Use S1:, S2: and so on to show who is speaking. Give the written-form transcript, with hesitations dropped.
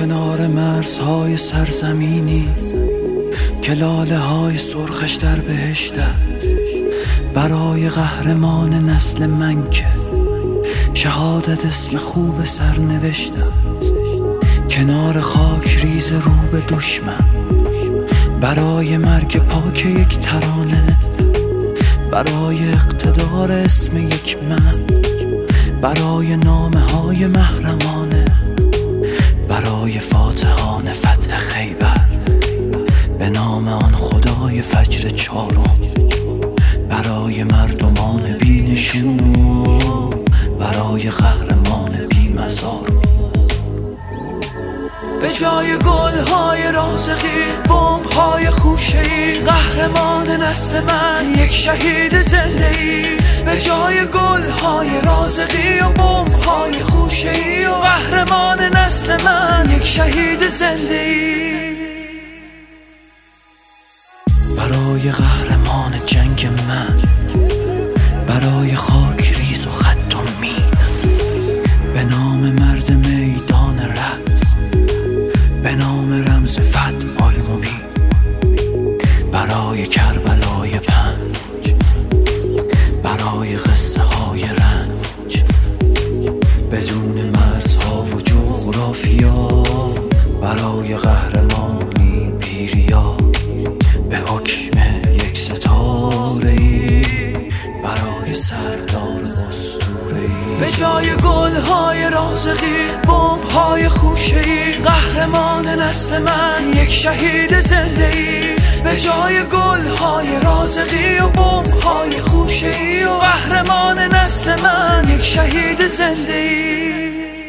S1: کنار مرزهای سرزمینی که لاله های سرخش در بهشته، برای قهرمان نسل من که شهادت اسم خوب سرنوشته. کنار خاک ریز رو به دشمن، برای مرگ پاک یک ترانه، برای اقتدار اسم یک من، برای نامه های محرمانه، برای فاتحان فتح خیبر، به نام آن خدای فجر چارم، برای مردمان بی نشون، برای قهرمان بی مزار. به جای گل‌های رازقی، بمب‌های خوشه‌ای، قهرمان نسل من یک شهید زنده‌ای. به جای گل‌های رازقی و بمب‌های خوشه‌ای و قهرمان نسل من یک شهید زنده‌ای. برای قهرمان جنگ من، برای خاک ریز و خط و مین، به نام مرد میدان رزم، به نام رمز فتح المبین، برای کربلای 5، برای قصه های رنج بدون مرزها و جغرافیا، برای قهرمانی بیریا به حکم یک ستاره‌ای، برای سردار اسطوره‌ای. به جای گل‌های رازقی، بمب‌های خوشه‌ای، قهرمان نسل من یک شهید زنده‌ای. به جای گل‌های رازقی و بمب‌های خوشه‌ای و قهرمان نسل من یک شهید زنده‌ای.